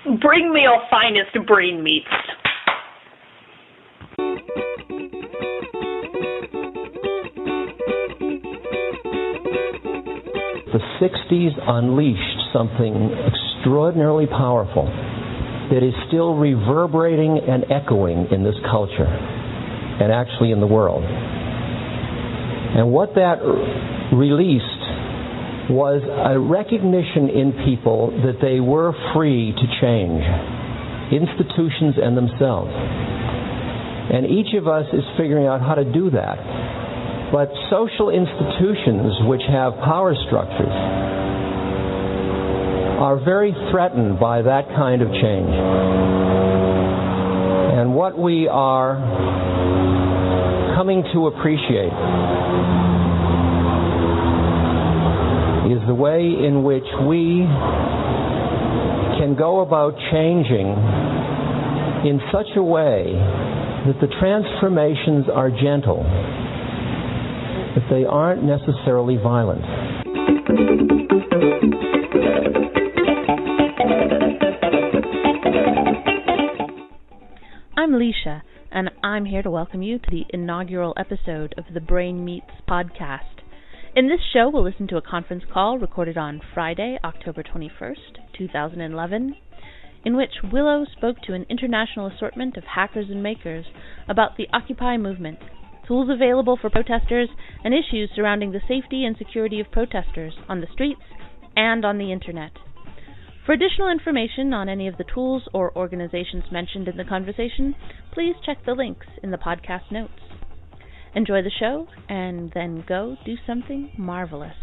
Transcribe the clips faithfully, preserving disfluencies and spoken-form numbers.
Bring me your finest brain meats. The sixties unleashed something extraordinarily powerful that is still reverberating and echoing in this culture and actually in the world. And what that released was a recognition in people that they were free to change, institutions and themselves. And each of us is figuring out how to do that. But social institutions which have power structures are very threatened by that kind of change. And what we are coming to appreciate is the way in which we can go about changing in such a way that the transformations are gentle, that they aren't necessarily violent. I'm Leisha, and I'm here to welcome you to the inaugural episode of the Brain Meats podcast. In this show, we'll listen to a conference call recorded on Friday, October twenty-first, two thousand eleven, in which Willow spoke to an international assortment of hackers and makers about the Occupy movement, tools available for protesters, and issues surrounding the safety and security of protesters on the streets and on the Internet. For additional information on any of the tools or organizations mentioned in the conversation, please check the links in the podcast notes. Enjoy the show, and then go do something marvelous.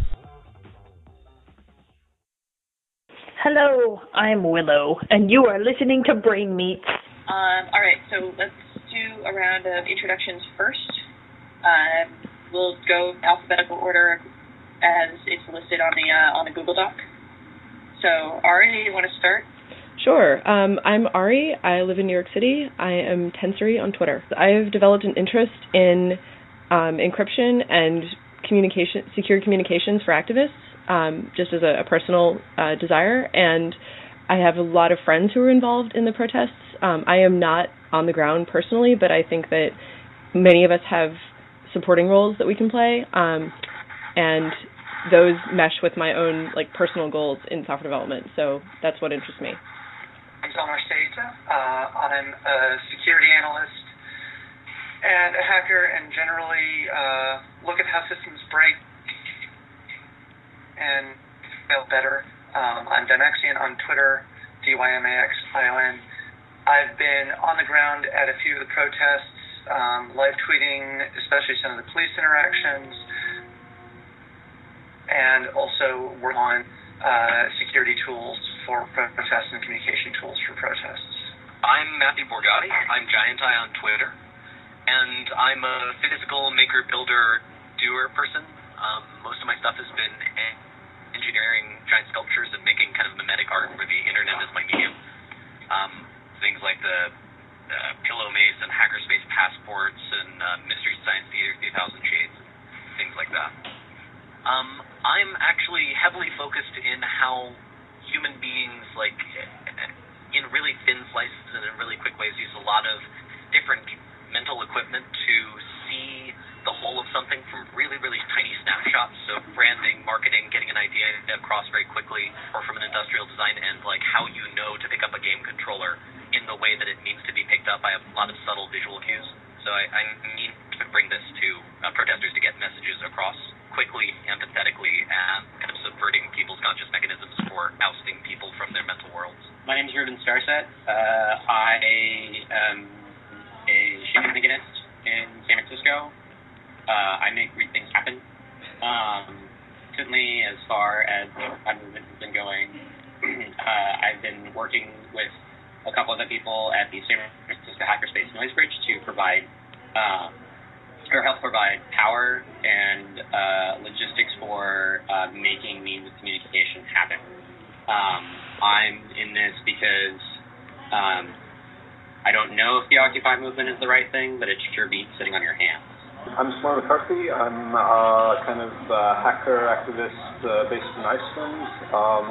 Hello, I'm Willow, and you are listening to Brain Meats. Um, all right, so let's do a round of introductions first. Um, we'll go alphabetical order as it's listed on the uh, on the Google Doc. So, Ari, you want to start? Sure. Um, I'm Ari. I live in New York City. I am Tensory on Twitter. I have developed an interest in um, encryption and communication, secure communications for activists, um, just as a, a personal uh, desire. And I have a lot of friends who are involved in the protests. Um, I am not on the ground personally, but I think that many of us have supporting roles that we can play, um, and those mesh with my own like personal goals in software development. So that's what interests me. I'm Zelmar Seita. Uh, I'm a security analyst and a hacker, and generally uh, look at how systems break and fail better. Um, I'm Dymaxion on Twitter, D Y M A X I O N. I've been on the ground at a few of the protests, um, live tweeting, especially some of the police interactions, and also work on uh, security tools for protests and communication tools for protests. I'm Matthew Borgatti. I'm Giant Eye on Twitter, and I'm a physical maker, builder, doer person. Um, most of my stuff has been engineering giant sculptures and making kind of mimetic art where the internet is my medium. Um, things like the uh, Pillow Mace and Hackerspace Passports and uh, Mystery Science Theater three thousand Shades, things like that. Um, I'm actually heavily focused in how human beings, like, in really thin slices and in really quick ways, use a lot of different mental equipment to see the whole of something from really, really tiny snapshots. So branding, marketing, getting an idea across very quickly, or from an industrial design end, like how you know to pick up a game controller in the way that it needs to be picked up by a lot of subtle visual cues. So I, I mean to bring this to uh, protesters to get messages across quickly, empathetically, and kind of subverting people's conscious mechanisms for ousting people from their mental worlds. My name is Ruben Starset. Uh, I am a shenaniganist in San Francisco. Uh, I make weird things happen. Um, certainly, as far as the Occupy movement has been going, uh, I've been working with a couple other people at the San Francisco Hackerspace Noise Bridge to provide um, or help provide power and uh, logistics for uh, making means of communication happen. Um, I'm in this because um, I don't know if the Occupy movement is the right thing, but it sure beats sitting on your hands. I'm Smarr McCarthy. I'm uh, kind of a hacker activist uh, based in Iceland. Um,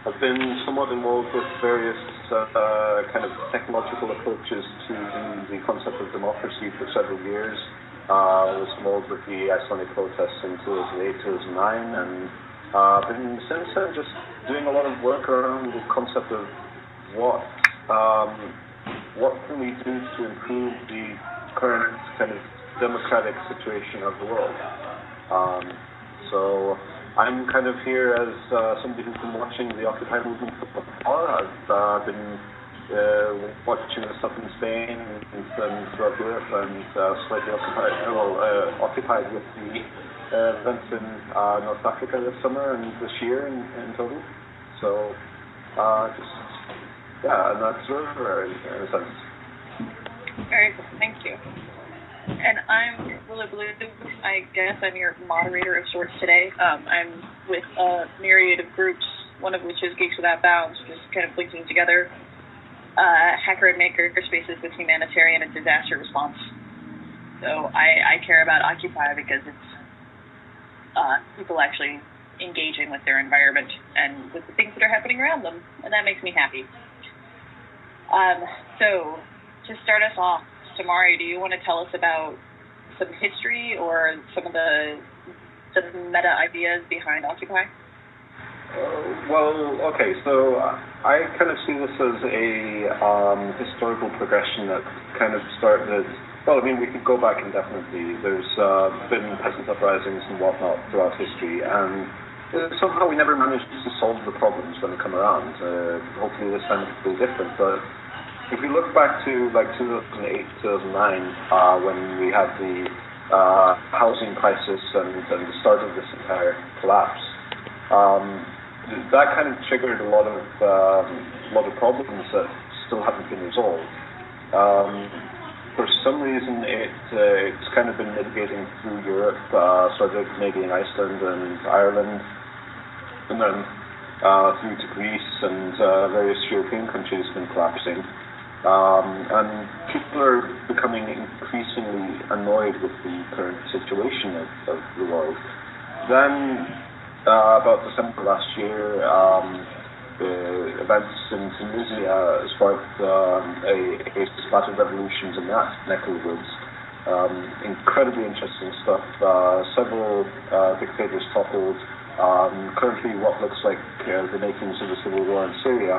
I've been somewhat involved with various uh, kind of technological approaches to the concept of democracy for several years. Uh, I was involved with the Icelandic protests in two thousand eight, two thousand nine, and uh, been since then just doing a lot of work around the concept of what um, what can we do to improve the current kind of democratic situation of the world. Um, so. I'm kind of here as uh, somebody who's been watching the Occupy movement from afar. I've uh, been uh, watching the stuff in Spain and, and throughout Europe, and uh, slightly occupied, well, uh, occupied with the uh, events in uh, North Africa this summer and this year in, in total. So, uh, just, yeah, an observer in, in a sense. Very cool, thank you. And I'm Willow Blue. I guess I'm your moderator of sorts today. Um, I'm with a myriad of groups, one of which is Geeks Without Bounds, which is kind of linking together uh, hacker and maker spaces with humanitarian and disaster response. So I, I care about Occupy because it's uh, people actually engaging with their environment and with the things that are happening around them, and that makes me happy. Um, so to start us off, Tamari, do you want to tell us about some history or some of the some meta ideas behind Occupy? Uh, well, okay, so I kind of see this as a um, historical progression that kind of started, well, I mean, we could go back indefinitely. There's uh, been peasant uprisings and whatnot throughout history, and uh, somehow we never managed to solve the problems when they come around. Uh, hopefully this time it'll be different, but if we look back to like two thousand eight, two thousand nine, uh, when we had the uh, housing crisis and, and the start of this entire collapse, um, that kind of triggered a lot of um, a lot of problems that still haven't been resolved. Um, for some reason, it uh, it's kind of been mitigating through Europe, uh, started maybe in Iceland and Ireland, and then uh, through to Greece and uh, various European countries been collapsing. Um, and people are becoming increasingly annoyed with the current situation of, of the world. Then, uh, about December last year, um, the events in Tunisia sparked um, a, a splattered revolutions in that neck of the woods. Um, incredibly interesting stuff. Uh, several uh, dictators toppled. Um, currently, what looks like uh, the makings of a civil war in Syria.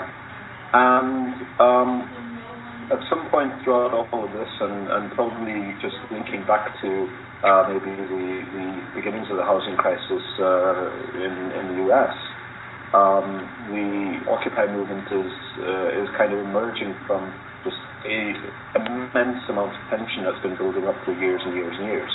And um, at some point throughout all of this, and, and probably just linking back to uh, maybe the, the beginnings of the housing crisis uh, in, in the U S, um, the Occupy movement is uh, is kind of emerging from just a immense amount of tension that's been building up for years and years and years.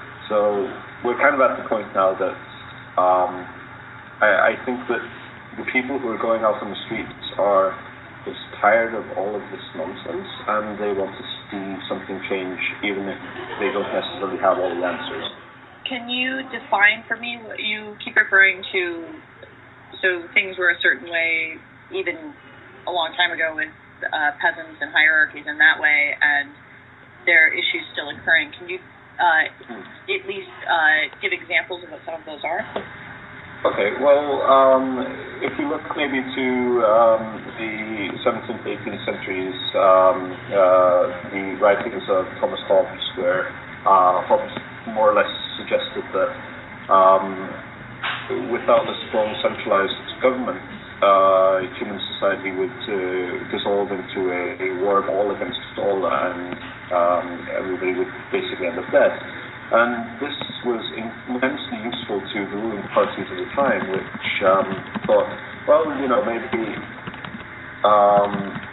So we're kind of at the point now that um, I, I think that the people who are going out on the streets are just tired of all of this nonsense, and they want to see something change, even if they don't necessarily have all the answers. Can you define for me what you keep referring to? So things were a certain way, even a long time ago, with uh, peasants and hierarchies in that way, and there are issues still occurring. Can you uh, hmm. at least uh, give examples of what some of those are? Okay, well, um, if we look maybe to um, the seventeenth, eighteenth centuries, um, uh, the writings of Thomas Hobbes, where uh, Hobbes more or less suggested that um, without a strong centralized government, uh, human society would uh, dissolve into a, a war of all against all, and um, everybody would basically end up dead. And this was immensely useful to the ruling parties at the time, which um, thought, well, you know, maybe um,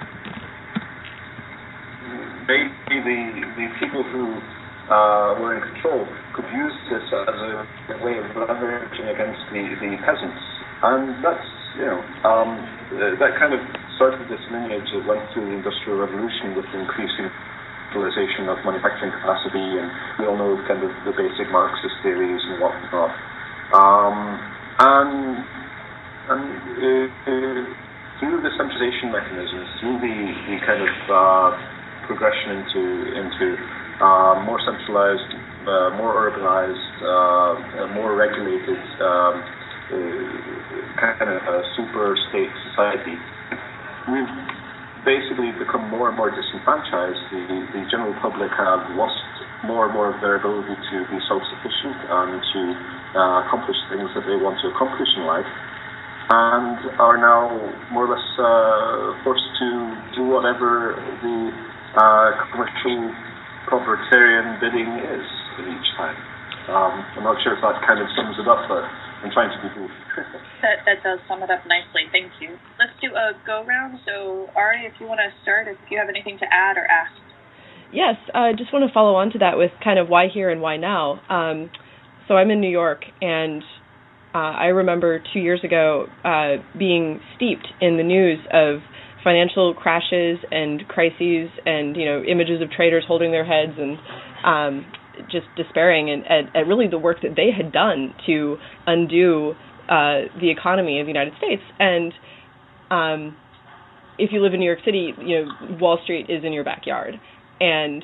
maybe the the people who uh, were in control could use this as a, a way of leveraging against the, the peasants. And that's, you know, um, that kind of started this lineage that went through the Industrial Revolution with the increasing of manufacturing capacity, and we all know kind of the basic Marxist theories and whatnot. Um, and and uh, uh, through the centralization mechanisms, through the, the kind of uh, progression into into uh, more centralized, uh, more urbanized, uh, more regulated um, uh, kind of a super state society, we've basically become more and more disenfranchised. The, the general public have lost more and more of their ability to be self-sufficient and to uh, accomplish things that they want to accomplish in life, and are now more or less uh, forced to do whatever the uh, commercial proprietarian bidding is each time. Um, I'm not sure if that kind of sums it up, but I'm trying to be brief. that, that does sum it up nicely. Thank you. Let's do a go-round. So, Ari, if you want to start, if you have anything to add or ask. Yes, I uh, just want to follow on to that with kind of why here and why now. Um, so I'm in New York, and uh, I remember two years ago uh, being steeped in the news of financial crashes and crises and, you know, images of traders holding their heads and um, just despairing and at, at really the work that they had done to undo uh, the economy of the United States. And um, if you live in New York City, you know, Wall Street is in your backyard. And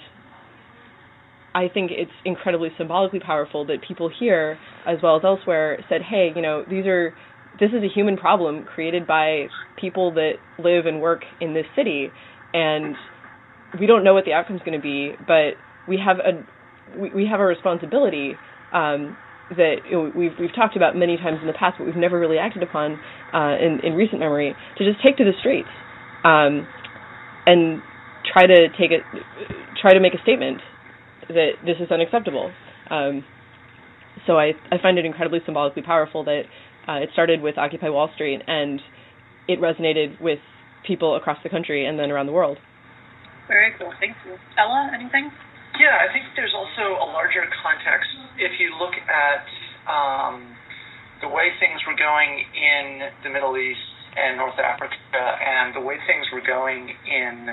I think it's incredibly symbolically powerful that people here, as well as elsewhere, said, hey, you know, these are this is a human problem created by people that live and work in this city, and we don't know what the outcome's going to be, but we have a we, we have a responsibility um, that you know, we've we've talked about many times in the past, but we've never really acted upon uh, in in recent memory, to just take to the streets um, and try to take it try to make a statement that this is unacceptable. Um, so I I find it incredibly symbolically powerful that uh, it started with Occupy Wall Street, and it resonated with people across the country and then around the world. Very cool. Thank you. Ella, anything? Yeah, I think there's also a larger context. If you look at um, the way things were going in the Middle East and North Africa, and the way things were going in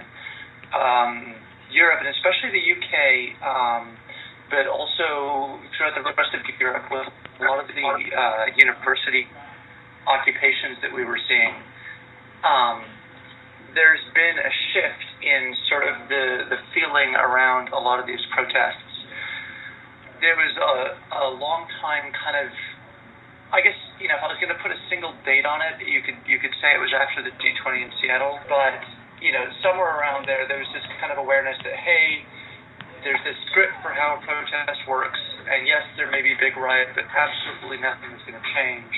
um, Europe, and especially the U K, um, but also throughout the rest of Europe, with a lot of the uh, university occupations that we were seeing, um, there's been a shift in sort of the, the feeling around a lot of these protests. There was a, a long time kind of, I guess, you know, if I was going to put a single date on it, you could you could say it was after the G twenty in Seattle, but, you know, somewhere around there, there was this kind of awareness that, hey, there's this script for how a protest works, and yes, there may be a big riot, but absolutely nothing is going to change.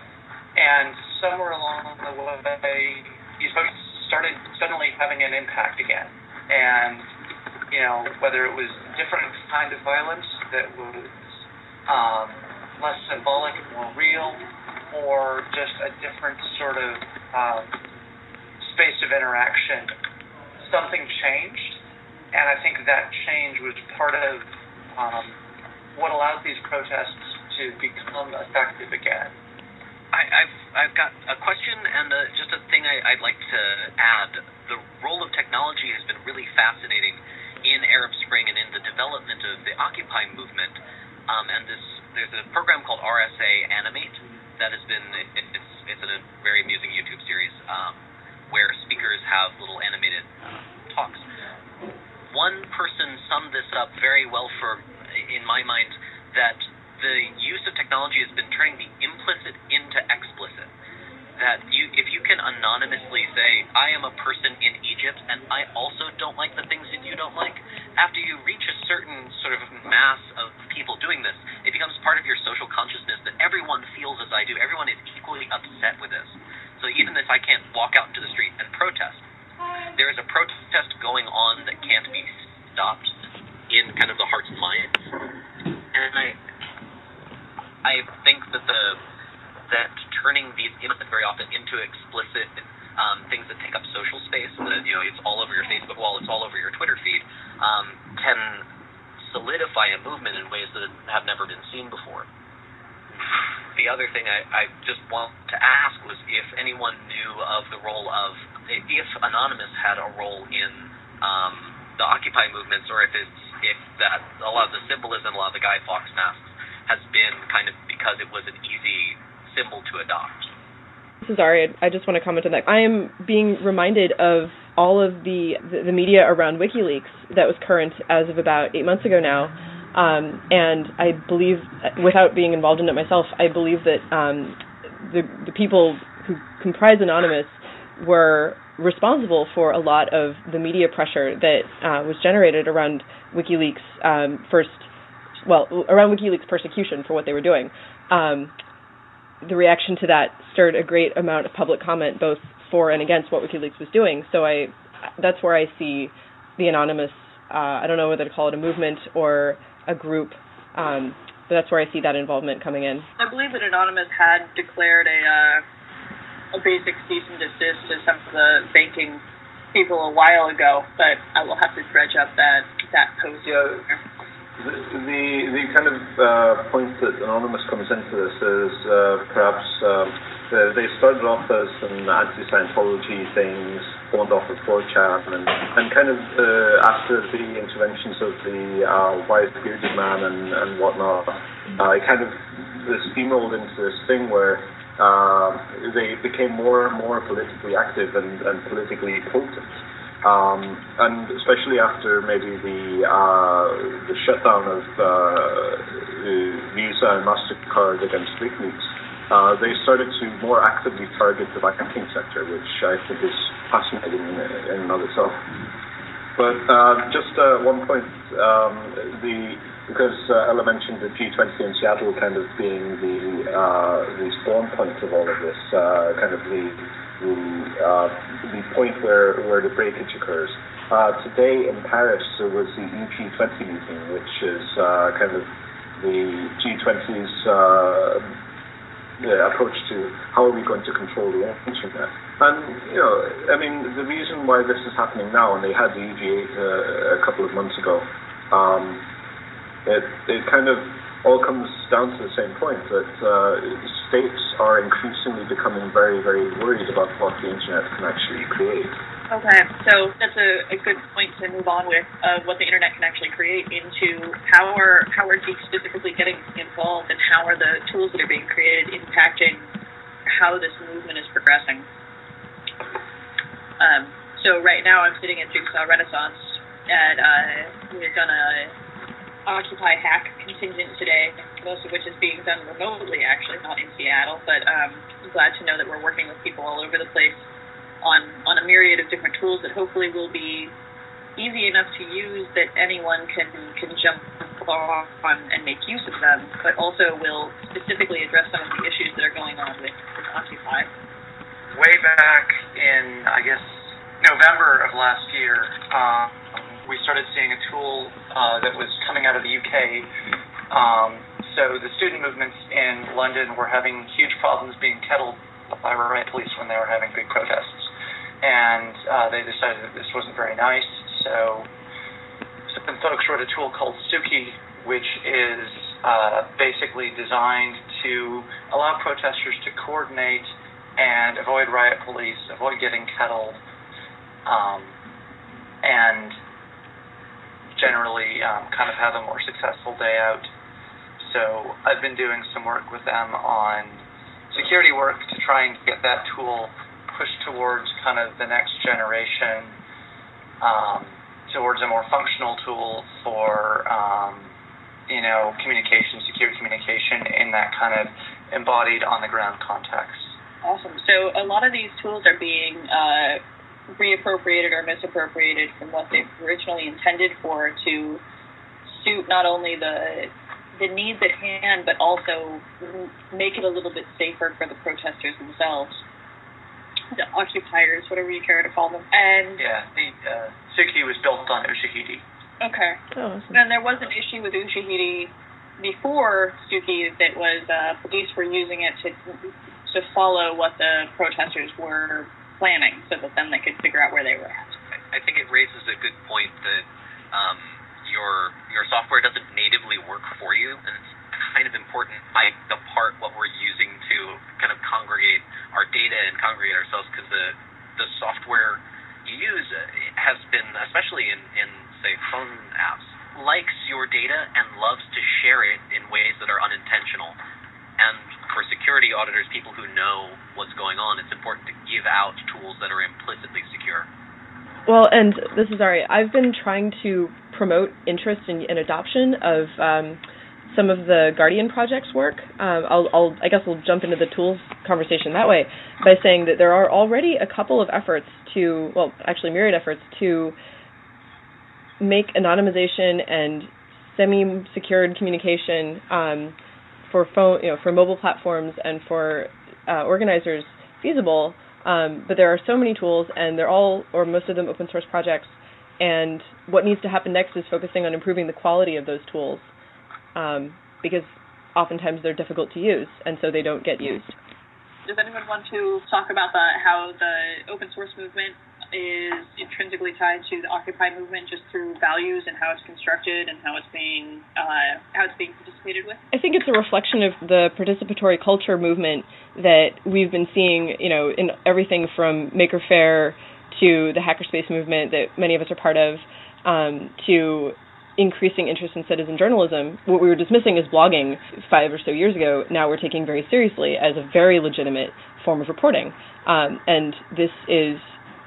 And somewhere along the way, these folks started suddenly having an impact again. And, you know, whether it was different kind of violence that was um, less symbolic, more real, or just a different sort of um, space of interaction, something changed. And I think that change was part of um, what allowed these protests to become effective again. I, I've I've got a question and a, just a thing I, I'd like to add. The role of technology has been really fascinating in Arab Spring and in the development of the Occupy movement. Um, and this there's a program called R S A Animate that has been it, it's it's a very amusing YouTube series um, where speakers have little animated uh, talks. One person summed this up very well for, in my mind, that the use of technology has been turning the implicit into explicit. That you, if you can anonymously say, I am a person in Egypt and I also don't like the things that you don't like, after you reach a certain sort of mass of people doing this, it becomes part of your social consciousness that everyone feels as I do. Everyone is equally upset with this. So even if I can't walk out into the street and protest, there is a protest going on that can't be stopped in kind of the hearts and minds. And I I think that the that turning these innocent very often into explicit um, things that take up social space, that, you know, it's all over your Facebook wall, it's all over your Twitter feed, um, can solidify a movement in ways that have never been seen before. The other thing I, I just want to ask was if anyone knew of the role of, if Anonymous had a role in um, the Occupy movements, or if it's if that a lot of the symbolism, a lot of the Guy Fawkes masks has been kind of because it was an easy symbol to adopt. This is Ari. I just want to comment on that. I am being reminded of all of the, the, the media around WikiLeaks that was current as of about eight months ago now. Um, and I believe, without being involved in it myself, I believe that um, the the people who comprise Anonymous were responsible for a lot of the media pressure that uh, was generated around WikiLeaks um, first, well, around WikiLeaks persecution for what they were doing. Um, the reaction to that stirred a great amount of public comment, both for and against what WikiLeaks was doing. So I, that's where I see the Anonymous, uh, I don't know whether to call it a movement or a group, um, but that's where I see that involvement coming in. I believe that Anonymous had declared a uh, a basic cease and desist to some of the banking people a while ago, but I will have to dredge up that that post. Yeah, the the, the kind of uh, point that Anonymous comes into this is uh, perhaps um, they started off as an anti-Scientology thing, spawned off of four chan, and, and kind of uh, after the interventions of the uh, wise bearded man and, and whatnot, uh, it kind of steamrolled into this thing where Uh, they became more and more politically active and, and politically potent, um, and especially after maybe the uh, the shutdown of uh, Visa and MasterCard against WikiLeaks, uh, they started to more actively target the banking sector, which I think is fascinating in, in and of itself. But uh, just uh, one point, um, the because uh, Ella mentioned the G twenty in Seattle kind of being the uh, the spawn point of all of this, uh, kind of the the, uh, the point where, where the breakage occurs. Uh, today in Paris there was the E G twenty meeting, which is uh, kind of the G twenty's uh, yeah, approach to how are we going to control the internet. And, you know, I mean, the reason why this is happening now, and they had the E G eight uh, a couple of months ago, um, It, it kind of all comes down to the same point, that uh, states are increasingly becoming very, very worried about what the internet can actually create. Okay, so that's a, a good point to move on with, uh, what the internet can actually create, into how are, how are geeks specifically getting involved, and how are the tools that are being created impacting how this movement is progressing. Um, so right now I'm sitting at Jigsaw Renaissance, and uh, we've done a Occupy hack contingent today, most of which is being done remotely, actually, not in Seattle, but um, I'm glad to know that we're working with people all over the place on, on a myriad of different tools that hopefully will be easy enough to use that anyone can, can jump on and make use of them, but also will specifically address some of the issues that are going on with, with Occupy. Way back in, I guess, November of last year, uh, we started seeing a tool uh, that was coming out of the U K. Um, so the student movements in London were having huge problems being kettled by riot police when they were having big protests. And uh, they decided that this wasn't very nice, so some folks wrote a tool called Suki, which is uh, basically designed to allow protesters to coordinate and avoid riot police, avoid getting kettled, um, and generally um, kind of have a more successful day out. So I've been doing some work with them on security work to try and get that tool pushed towards kind of the next generation, um, towards a more functional tool for, um, you know, communication, secure communication in that kind of embodied on-the-ground context. Awesome. So a lot of these tools are being uh, reappropriated or misappropriated from what they originally intended for to suit not only the the needs at hand, but also make it a little bit safer for the protesters themselves, the occupiers, whatever you care to call them. And yeah, the uh, Suki was built on Ushahidi. Okay. Oh, awesome. And there was an issue with Ushahidi before Suki that was uh, police were using it to to follow what the protesters were planning, so that then they could figure out where they were at. I think it raises a good point that um, your your software doesn't natively work for you, and it's kind of important like apart what we're using to kind of congregate our data and congregate ourselves, because the the software you use has been, especially in, in say phone apps, likes your data and loves to share it in ways that are unintentional. And for security auditors, people who know what's going on, it's important to give out tools that are implicitly secure. Well, and this is Ari. I've been trying to promote interest in, in adoption of um, some of the Guardian Project's work. Um, I'll, I'll, I guess we'll jump into the tools conversation that way by saying that there are already a couple of efforts to, well, actually myriad efforts to make anonymization and semi-secured communication um, for phone, you know, for mobile platforms and for uh, organizers feasible. Um, but there are so many tools, and they're all, or most of them, open source projects. And what needs to happen next is focusing on improving the quality of those tools. Um, because oftentimes they're difficult to use, and so they don't get used. Does anyone want to talk about the, how the open source movement is intrinsically tied to the Occupy movement, just through values and how it's constructed and how it's being uh, how it's being participated with? I think it's a reflection of the participatory culture movement that we've been seeing, you know, in everything from Maker Faire to the hackerspace movement that many of us are part of, um, to increasing interest in citizen journalism. What we were dismissing as blogging five or so years ago, now we're taking very seriously as a very legitimate form of reporting. Um, and this is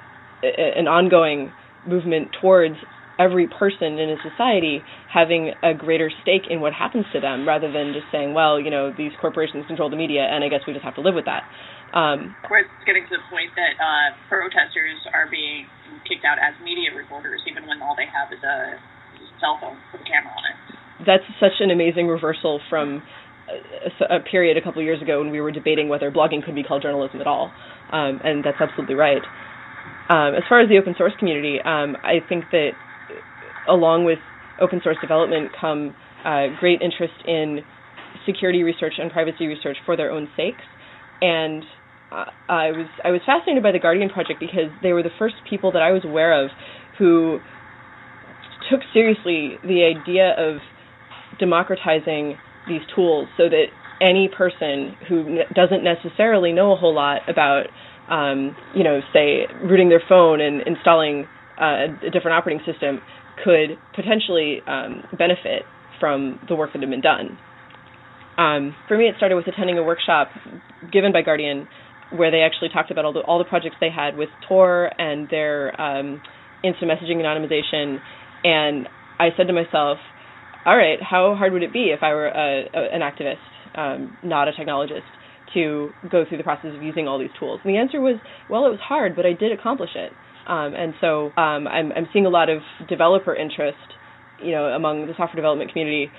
a, an ongoing movement towards every person in a society having a greater stake in what happens to them, rather than just saying, well, you know, these corporations control the media, and I guess we just have to live with that. Um, Where it's getting to the point that uh, protesters are being kicked out as media reporters, even when all they have is a cell phone with a camera on it. That's such an amazing reversal from a, a period a couple of years ago when we were debating whether blogging could be called journalism at all, um, and that's absolutely right. Um, as far as the open source community, um, I think that along with open source development come uh, great interest in security research and privacy research for their own sakes, and uh, I was I was fascinated by the Guardian Project because they were the first people that I was aware of who took seriously the idea of democratizing these tools so that any person who n- doesn't necessarily know a whole lot about, um, you know, say, rooting their phone and installing uh, a different operating system could potentially um, benefit from the work that had been done. Um, for me, it started with attending a workshop given by Guardian where they actually talked about all the, all the projects they had with Tor and their um, instant messaging anonymization. And I said to myself, all right, how hard would it be if I were a, a, an activist, um, not a technologist, to go through the process of using all these tools? And the answer was, well, it was hard, but I did accomplish it. Um, and so um, I'm, I'm seeing a lot of developer interest, you know, among the software development community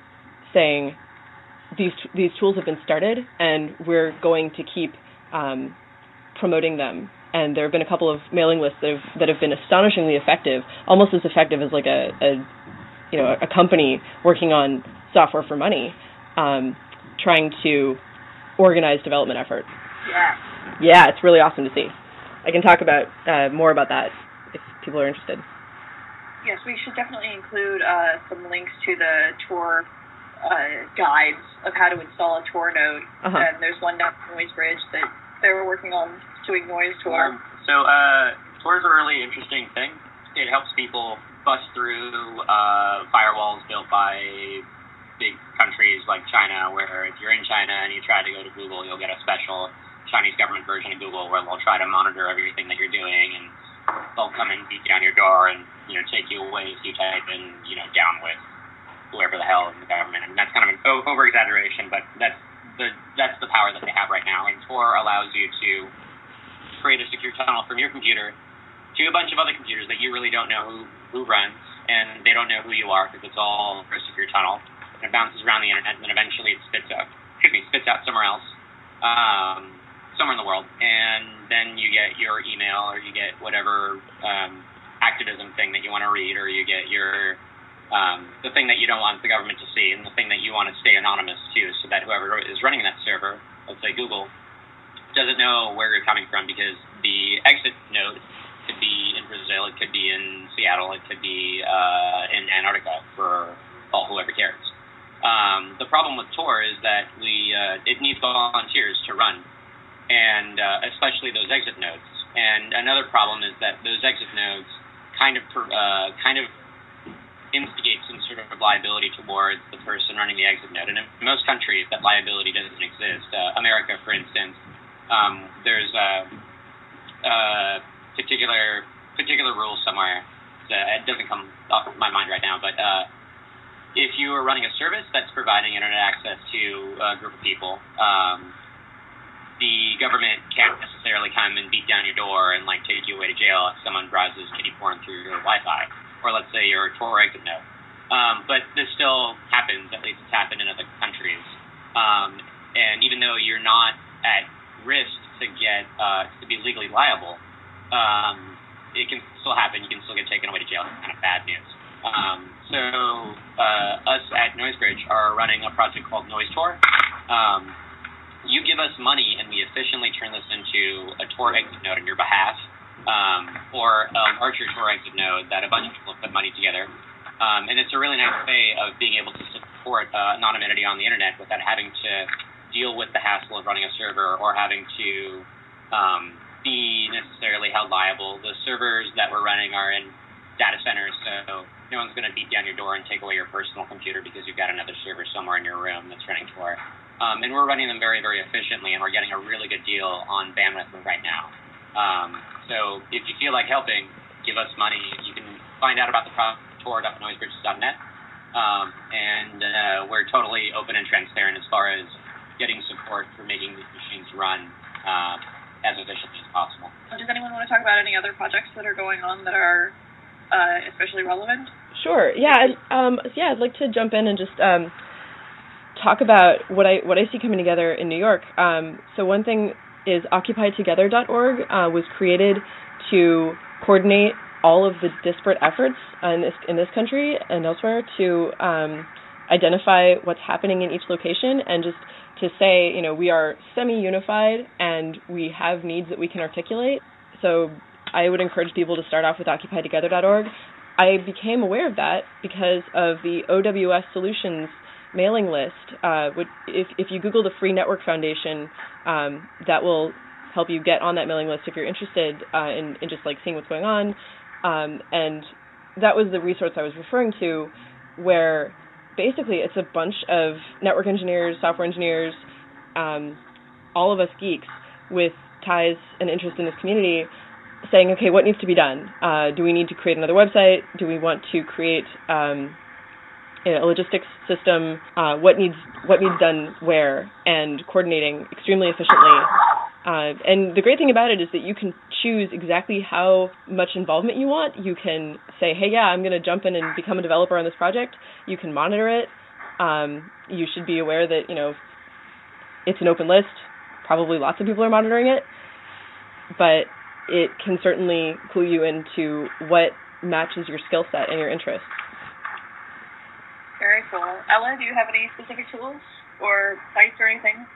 saying these these tools have been started and we're going to keep um, promoting them. And there have been a couple of mailing lists that have, that have been astonishingly effective, almost as effective as like a, a you know, a company working on software for money, um, trying to organize development effort. Yeah. Yeah, it's really awesome to see. I can talk about uh, more about that if people are interested. Yes, we should definitely include uh, some links to the Tor uh, guides of how to install a Tor node. Uh-huh. And there's one down at Noise Bridge that they were working on doing noise Tor. Um, so uh, Tor is a really interesting thing. It helps people bust through uh, firewalls built by big countries like China, where if you're in China and you try to go to Google, you'll get a special Chinese government version of Google where they'll try to monitor everything that you're doing, and they'll come and beat down your door and, you know, take you away if you type in, you know, down with whoever the hell in the government. I mean, that's kind of an over exaggeration, but that's the that's the power that they have right now. And Tor allows you to create a secure tunnel from your computer to a bunch of other computers that you really don't know who, who runs, and they don't know who you are because it's all a secure tunnel. And it bounces around the internet, and then eventually it spits out, excuse me, spits out somewhere else. Um, somewhere in the world, and then you get your email or you get whatever um, activism thing that you want to read, or you get your um, the thing that you don't want the government to see and the thing that you want to stay anonymous to, so that whoever is running that server, let's say Google, doesn't know where you're coming from, because the exit node could be in Brazil, it could be in Seattle, it could be uh, in Antarctica for all whoever cares. Um, the problem with Tor is that we uh, it needs volunteers to run, and uh, especially those exit nodes. And another problem is that those exit nodes kind of uh, kind of instigate some sort of liability towards the person running the exit node. And in most countries, that liability doesn't exist. Uh, America, for instance, um, there's a, a particular particular rule somewhere that it doesn't come off my mind right now, but uh, if you are running a service that's providing internet access to a group of people, um, the government can't necessarily come and beat down your door and like take you away to jail if someone browses kiddie porn through your Wi-Fi, or let's say your Tor exit node. Um, but this still happens. At least it's happened in other countries. Um, and even though you're not at risk to get uh, to be legally liable, um, it can still happen. You can still get taken away to jail. It's kind of bad news. Um, so uh, us at Noisebridge are running a project called NoiseTor. Um, you give us money, and we efficiently turn this into a Tor exit node on your behalf, um, or a larger Tor exit node that a bunch of people have put money together. Um, and it's a really nice way of being able to support uh, anonymity on the internet without having to deal with the hassle of running a server or having to um, be necessarily held liable. The servers that we're running are in data centers, so no one's going to beat down your door and take away your personal computer because you've got another server somewhere in your room that's running Tor. Um, and we're running them very, very efficiently, and we're getting a really good deal on bandwidth right now. Um, so if you feel like helping, give us money. You can find out about the project at tor dot noisebridges dot net. Um, and uh, we're totally open and transparent as far as getting support for making these machines run uh, as efficiently as possible. Does anyone want to talk about any other projects that are going on that are uh, especially relevant? Sure. Yeah. Um, yeah. I'd like to jump in and just um, talk about what I what I see coming together in New York. Um, so one thing is occupy together dot org uh, was created to coordinate all of the disparate efforts in this in this country and elsewhere to um, identify what's happening in each location and just to say, you know, we are semi-unified and we have needs that we can articulate. So I would encourage people to start off with occupy together dot org. I became aware of that because of the O W S Solutions mailing list. Uh, would, if, if you Google the Free Network Foundation, um, that will help you get on that mailing list if you're interested uh, in, in just like seeing what's going on. Um, and that was the resource I was referring to, where basically it's a bunch of network engineers, software engineers, um, all of us geeks with ties and interest in this community saying, okay, what needs to be done? Uh, do we need to create another website? Do we want to create um, a logistics system? Uh, what needs what needs done where? And coordinating extremely efficiently. Uh, and the great thing about it is that you can choose exactly how much involvement you want. You can say, hey, yeah, I'm going to jump in and become a developer on this project. You can monitor it. Um, you should be aware that, you know, it's an open list. Probably lots of people are monitoring it. But it can certainly clue you into what matches your skill set and your interests. Very cool. Ella, do you have any specific tools or sites or anything?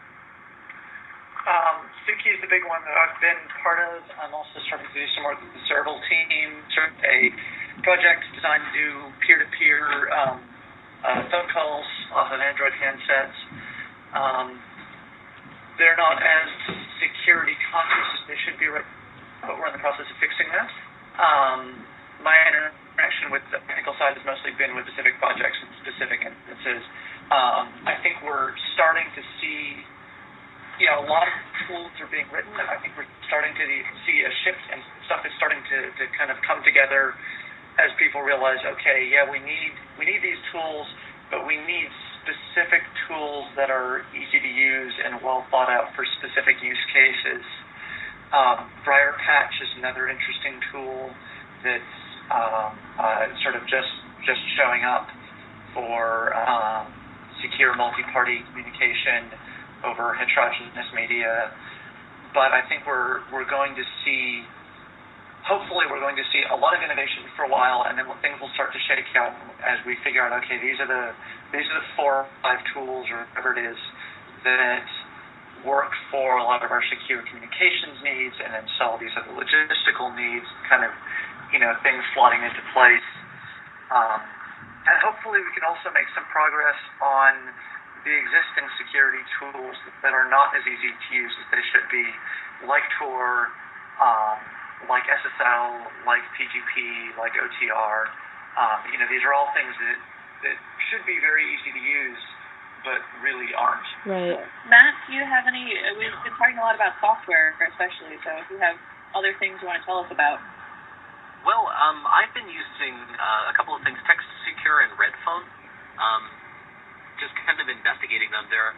Um, Suki is the big one that I've been part of. I'm also starting to do some work with the Serval team, sort of a project designed to do peer-to-peer um, uh, phone calls off of Android handsets. Um, they're not as security conscious as they should be, right, but we're in the process of fixing that. Um, my interaction with the technical side has mostly been with specific projects and specific instances. Um, I think we're starting to see You know, a lot of tools are being written, and I think we're starting to see a shift, and stuff is starting to, to kind of come together as people realize, okay, yeah, we need we need these tools, but we need specific tools that are easy to use and well thought out for specific use cases. Um, Briarpatch is another interesting tool that's um, uh, sort of just just showing up for um, secure multi-party communication over heterogeneous media, but I think we're we're going to see, hopefully we're going to see a lot of innovation for a while, and then things will start to shake out as we figure out, okay, these are the these are the four or five tools or whatever it is that work for a lot of our secure communications needs, and then solve these other logistical needs, kind of, you know, things slotting into place. Um, and hopefully we can also make some progress on the existing security tools that are not as easy to use as they should be, like Tor, um, like S S L, like P G P, like O T R. Um, you know, these are all things that, that should be very easy to use, but really aren't. Right. Matt, do you have any, we've been talking a lot about software especially, so if you have other things you want to tell us about. Well, um, I've been using uh, a couple of things, TextSecure and Redphone. um, just kind of investigating them, there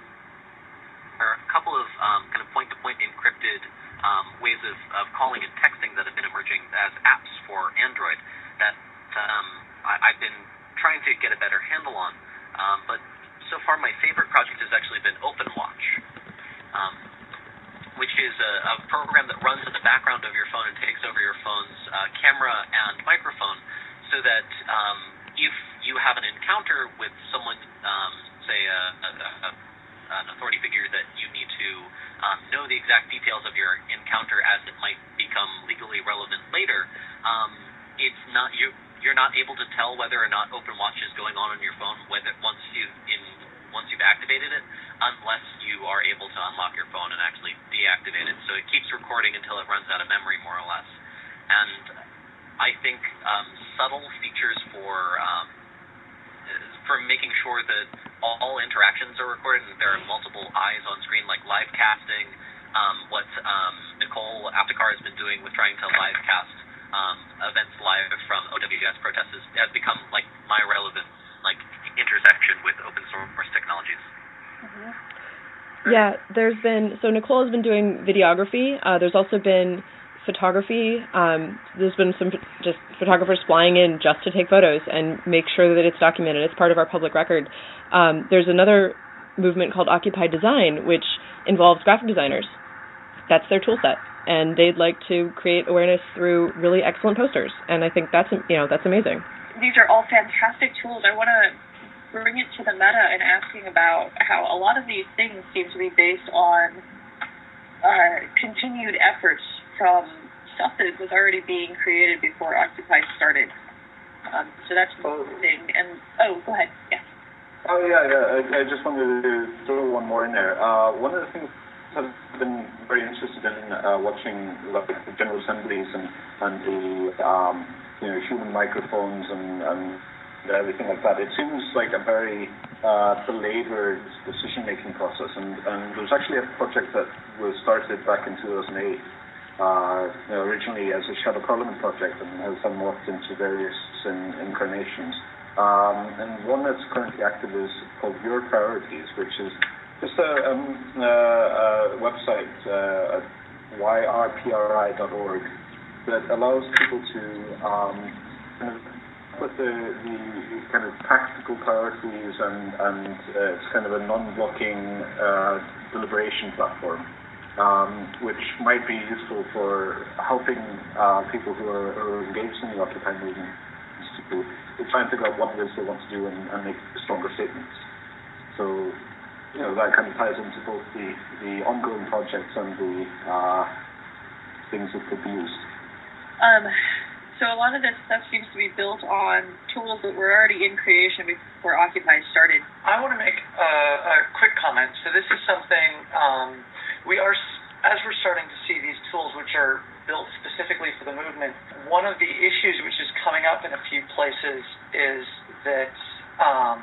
are a couple of um, kind of point-to-point encrypted um, ways of, of calling and texting that have been emerging as apps for Android that um, I, I've been trying to get a better handle on. Um, but so far, my favorite project has actually been OpenWatch, um, which is a, a program that runs in the background of your phone and takes over your phone's uh, camera and microphone, so that um, if you have an encounter with someone, um, say a, a, a, an authority figure, that you need to um, know the exact details of your encounter as it might become legally relevant later, um, it's not you. You're not able to tell whether or not OpenWatch is going on on your phone whether once you in once you've activated it, unless you are able to unlock your phone and actually deactivate it. So it keeps recording until it runs out of memory, more or less. And I think um, subtle features for um, for making sure that all interactions are recorded and there are multiple eyes on screen, like live casting. Um, what um, Nicole Aptekar has been doing with trying to live cast um, events live from O W S protests has, has become like my relevant like intersection with open source technologies. Mm-hmm. Yeah, there's been so Nicole has been doing videography. Uh, there's also been photography. Um, there's been some just photographers flying in just to take photos and make sure that it's documented. It's part of our public record. Um, there's another movement called Occupy Design, which involves graphic designers. That's their tool set, and they'd like to create awareness through really excellent posters. And I think that's you know that's amazing. These are all fantastic tools. I want to bring it to the meta and asking about how a lot of these things seem to be based on uh, continued efforts from stuff that was already being created before Occupy started. Um, so that's one thing. And oh, go ahead. Yeah. Oh yeah, yeah. I, I just wanted to throw one more in there. Uh, one of the things I've been very interested in uh, watching, like the General Assemblies and and the um, you know human microphones and, and everything like that. It seems like a very uh, belabored decision-making process, and, and there was actually a project that was started back in two thousand eight, uh, you know, originally as a Shadow Parliament project, and has then morphed into various in, incarnations. Um, and one that's currently active is called Your Priorities, which is just a, um, uh, a website uh, at y r p r i dot org that allows people to um, kind of put the, the kind of tactical priorities, and, and uh, it's kind of a non-blocking uh, deliberation platform, um, which might be useful for helping uh, people who are, who are engaged in the Occupy movement to, to try and figure out what it is they want to do and, and make stronger statements. So, you know, that kind of ties into both the, the ongoing projects and the uh, things that could be used. Um, so a lot of this stuff seems to be built on tools that were already in creation before Occupy started. I want to make uh, a quick comment. So this is something um, we are, as we're starting to see these tools which are built specifically for the movement, one of the issues which is coming up in a few places is that um,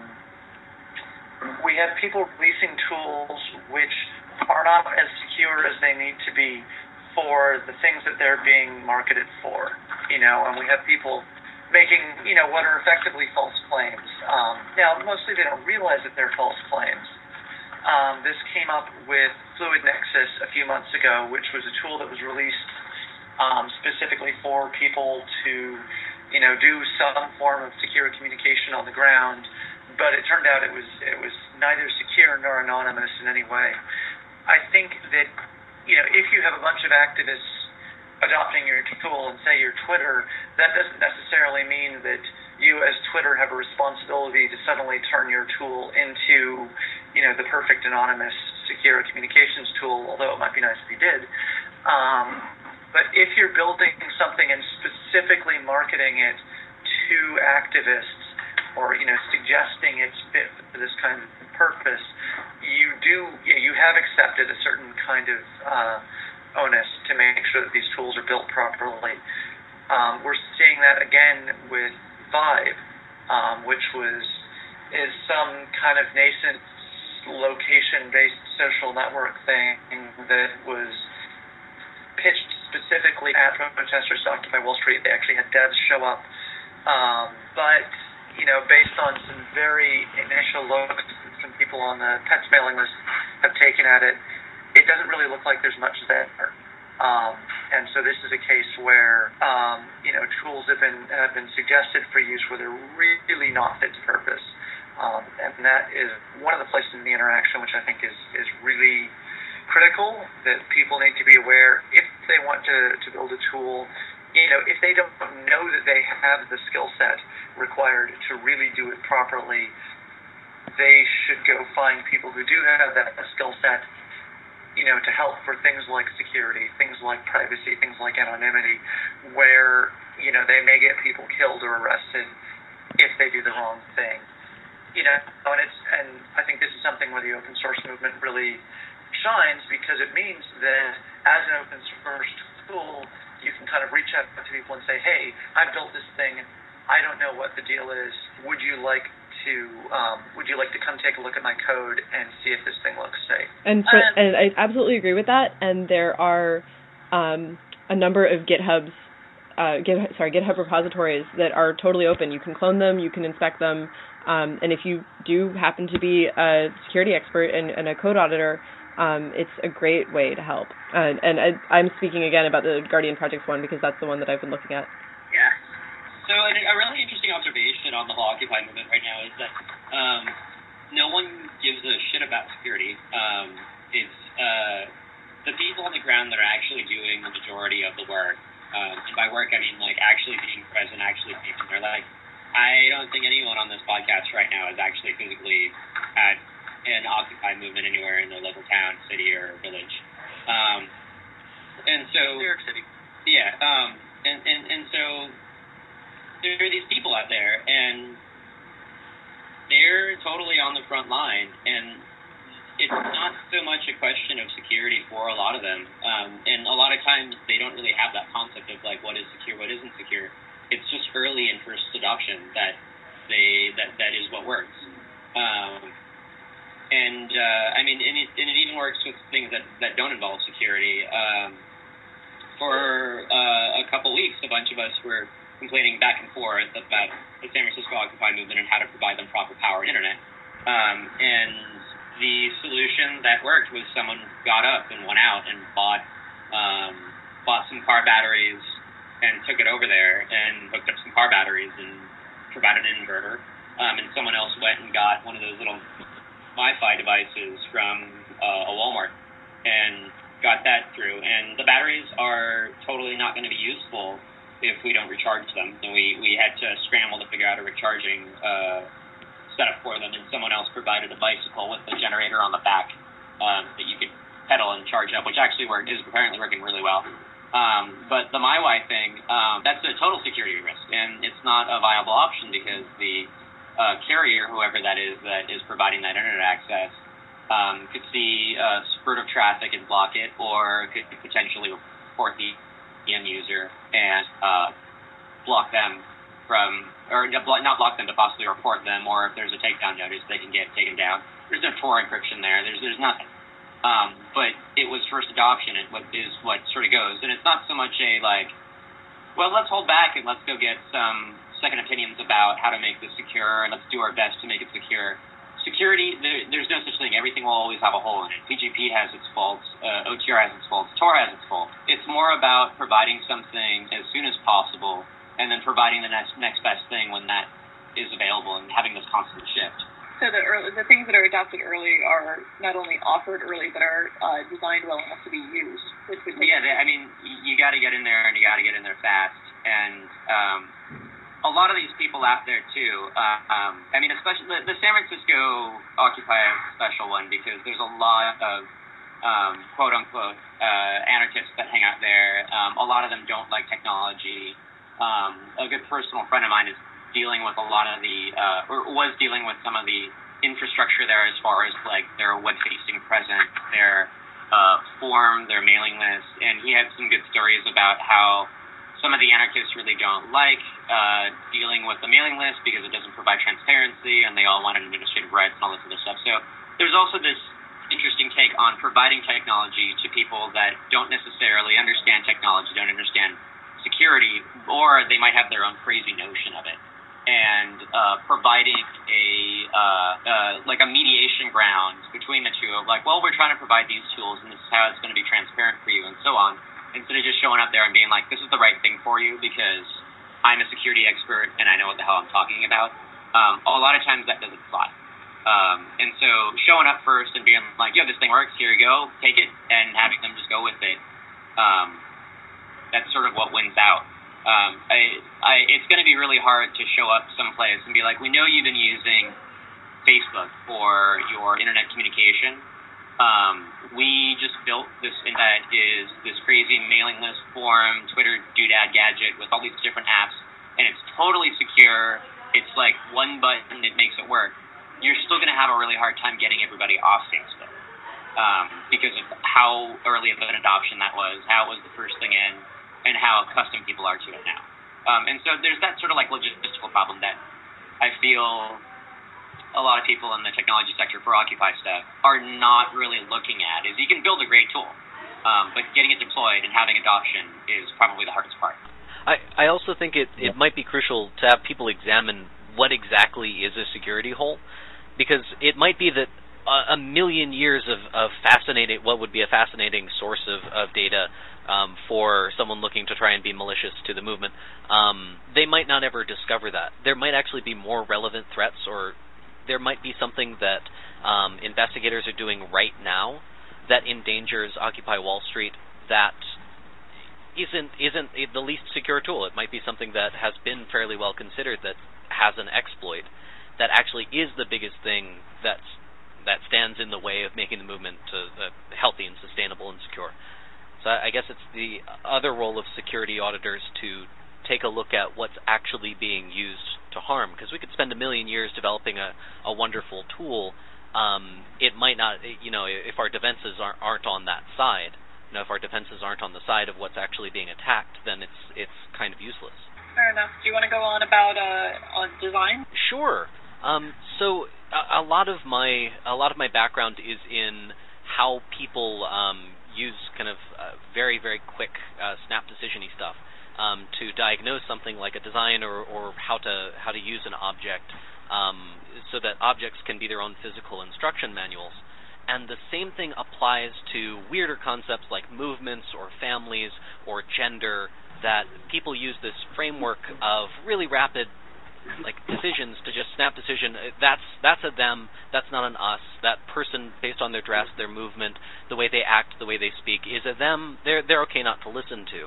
we have people releasing tools which are not as secure as they need to be for the things that they're being marketed for, you know, and we have people making, you know, what are effectively false claims. Um, now, mostly they don't realize that they're false claims. Um, this came up with Fluid Nexus a few months ago, which was a tool that was released um, specifically for people to, you know, do some form of secure communication on the ground, but it turned out it was it was neither secure nor anonymous in any way. I think that, you know, if you have a bunch of activists adopting your tool and say your Twitter, that doesn't necessarily mean that you as Twitter have a responsibility to suddenly turn your tool into, you know, the perfect anonymous secure communications tool, although it might be nice if you did. Um, but if you're building something and specifically marketing it to activists, or, you know, suggesting it's fit for this kind of purpose, you do, you, know, you have accepted a certain kind of uh, onus to make sure that these tools are built properly. Um, we're seeing that again with Vibe, um, which was is some kind of nascent location-based social network thing that was pitched specifically at protesters to Occupy Wall Street. They actually had devs show up, um, but you know, based on some very initial looks that some people on the Pets mailing list have taken at it, it doesn't really look like there's much there. Um, and so this is a case where, um, you know, tools have been have been suggested for use where they're really not fit to purpose. Um, and that is one of the places in the interaction which I think is, is really critical, that people need to be aware if they want to, to build a tool, you know, if they don't know that they have the skill set required to really do it properly, they should go find people who do have that skill set, you know, to help for things like security, things like privacy, things like anonymity, where, you know, they may get people killed or arrested if they do the wrong thing. You know, and it's, and I think this is something where the open source movement really shines, because it means that as an open source tool, you can kind of reach out to people and say, hey, I built this thing, I don't know what the deal is, would you like to um, would you like to come take a look at my code and see if this thing looks safe? And, for, um, and I absolutely agree with that, and there are um, a number of GitHubs, uh, Git, sorry, GitHub repositories that are totally open. You can clone them, you can inspect them, um, and if you do happen to be a security expert and, and a code auditor, um, it's a great way to help. And, and I, I'm speaking again about the Guardian Project one because that's the one that I've been looking at. Yeah. So a, a really interesting observation on the whole Occupy movement right now is that um, no one gives a shit about security. Um, it's uh, the people on the ground that are actually doing the majority of the work. Um, and by work, I mean like actually being present, actually being there. Like, I don't think anyone on this podcast right now is actually physically at an Occupy movement anywhere in their local town, city, or village. Um, and so New York City. Yeah. Um, and, and, and so there are these people out there, and they're totally on the front line, and it's not so much a question of security for a lot of them. Um, and a lot of times they don't really have that concept of like what is secure, what isn't secure. It's just early and first adoption that they that, that is what works. Um, and uh, I mean, and it, and it even works with things that, that don't involve security. Um, for uh, a couple weeks, a bunch of us were complaining back and forth about the San Francisco Occupy movement and how to provide them proper power and internet. Um, and the solution that worked was someone got up and went out and bought um, bought some car batteries and took it over there and hooked up some car batteries and provided an inverter. Um, and someone else went and got one of those little Wi-Fi devices from uh, a Walmart and got that through. And the batteries are totally not going to be useful if we don't recharge them. And we, we had to scramble to figure out a recharging uh, setup for them. And someone else provided a bicycle with a generator on the back um, that you could pedal and charge up, which actually worked, is apparently working really well. Um, but the MyWi thing, um, that's a total security risk, and it's not a viable option because the uh, carrier, whoever that is, that is providing that internet access, um, could see a spurt of traffic and block it, or could potentially report the end user and uh, block them from, or not block them, but possibly report them, or if there's a takedown notice, they can get taken down. There's no Tor encryption there. There's there's nothing. Um, but it was first adoption, and what is what sort of goes. And it's not so much a, like, well, let's hold back and let's go get some second opinions about how to make this secure, and let's do our best to make it secure. Security, there, there's no such thing. Everything will always have a hole in it. P G P has its faults. Uh, O T R has its faults. Tor has its faults. It's more about providing something as soon as possible, and then providing the next next best thing when that is available, and having this constant shift. So the early, the things that are adopted early are not only offered early, but are uh, designed well enough to be used. Which would yeah, they, I mean, you got to get in there, and you got to get in there fast. And um, a lot of these people out there too. Uh, um, I mean, especially the, the San Francisco Occupy is a special one because there's a lot of um, quote unquote uh, anarchists that hang out there. Um, a lot of them don't like technology. Um, a good personal friend of mine is dealing with a lot of the, uh, or was dealing with some of the infrastructure there as far as like their web-facing presence, their uh, form, their mailing list, and he had some good stories about how some of the anarchists really don't like uh, dealing with the mailing list because it doesn't provide transparency, and they all want administrative rights and all this other stuff. So there's also this interesting take on providing technology to people that don't necessarily understand technology, don't understand security, or they might have their own crazy notion of it. and uh, providing a uh, uh, like a mediation ground between the two of like, well, we're trying to provide these tools, and this is how it's going to be transparent for you, and so on, instead of just showing up there and being like, this is the right thing for you because I'm a security expert and I know what the hell I'm talking about. Um, a lot of times that doesn't fly. Um, and so showing up first and being like, yo, this thing works, here you go, take it, and having them just go with it, um, that's sort of what wins out. Um, I, I, it's going to be really hard to show up someplace and be like, we know you've been using Facebook for your internet communication. Um, we just built this thing that is this crazy mailing list form, Twitter doodad gadget with all these different apps, and it's totally secure. It's like one button, it makes it work. You're still going to have a really hard time getting everybody off Facebook um, because of how early of an adoption that was, how it was the first thing in, and how accustomed people are to it now. Um, and so there's that sort of like logistical problem that I feel a lot of people in the technology sector for Occupy stuff are not really looking at, is you can build a great tool, um, but getting it deployed and having adoption is probably the hardest part. I, I also think it, it might be crucial to have people examine what exactly is a security hole, because it might be that a, a million years of, of fascinating, what would be a fascinating source of, of data Um, for someone looking to try and be malicious to the movement, um, they might not ever discover that. There might actually be more relevant threats, or there might be something that um, investigators are doing right now that endangers Occupy Wall Street that isn't isn't the least secure tool. It might be something that has been fairly well considered that has an exploit that actually is the biggest thing that's, that stands in the way of making the movement to, uh, healthy and sustainable and secure. So I guess it's the other role of security auditors to take a look at what's actually being used to harm, because we could spend a million years developing a, a wonderful tool. Um, it might not, you know, if our defenses aren't, aren't on that side, you know, if our defenses aren't on the side of what's actually being attacked, then it's it's kind of useless. Fair enough. Do you want to go on about uh, on design? Sure. Um, so a, a lot of my a lot of my background is in how people um, use kind of uh, very, very quick uh, snap decision-y stuff um, to diagnose something like a design or, or how to how to use an object um, so that objects can be their own physical instruction manuals. And the same thing applies to weirder concepts like movements or families or gender, that people use this framework of really rapid like decisions to just snap decision. That's that's a them. That's not an us. That person, based on their dress, their movement, the way they act, the way they speak, is a them. They're they're okay not to listen to.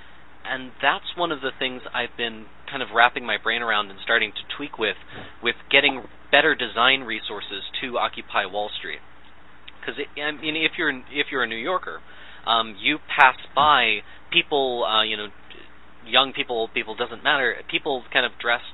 And that's one of the things I've been kind of wrapping my brain around and starting to tweak with, with getting better design resources to Occupy Wall Street. Because I mean, if you're if you're a New Yorker, um, you pass by people, uh, you know, young people, old people, doesn't matter. People kind of dressed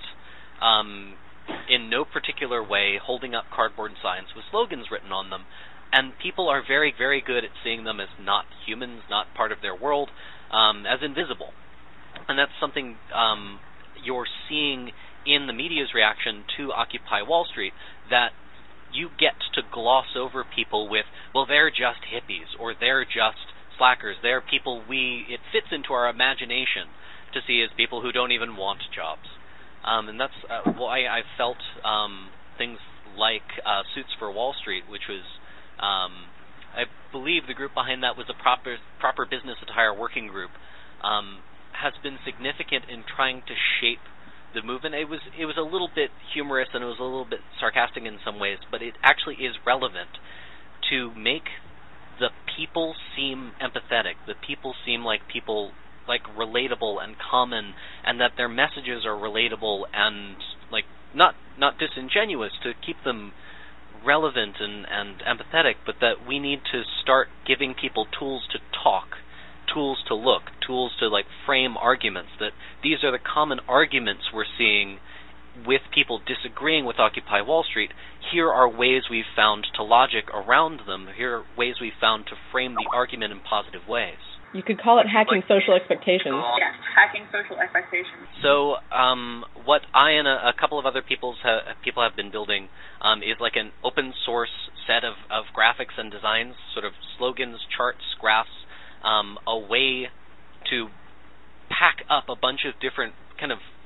Um, in no particular way, holding up cardboard signs with slogans written on them, and people are very, very good at seeing them as not humans, not part of their world, um, as invisible. And that's something um, you're seeing in the media's reaction to Occupy Wall Street, that you get to gloss over people with, well, they're just hippies, or they're just slackers, they're people we, it fits into our imagination to see as people who don't even want jobs. Um, and that's uh, why I felt um, things like uh, Suits for Wall Street, which was, um, I believe the group behind that was a proper proper business attire working group, um, has been significant in trying to shape the movement. It was it was a little bit humorous and it was a little bit sarcastic in some ways, but it actually is relevant to make the people seem empathetic, the people seem like people like relatable and common, and that their messages are relatable and like not not disingenuous, to keep them relevant and, and empathetic, but that we need to start giving people tools to talk, tools to look, tools to like frame arguments, that these are the common arguments we're seeing with people disagreeing with Occupy Wall Street. Here are ways we've found to logic around them. Here are ways we've found to frame the argument in positive ways. You could call it hacking social expectations. Yes, hacking social expectations. So um, what I and a, a couple of other people's ha- people have been building um, is like an open source set of, of graphics and designs, sort of slogans, charts, graphs, um, a way to pack up a bunch of different kind of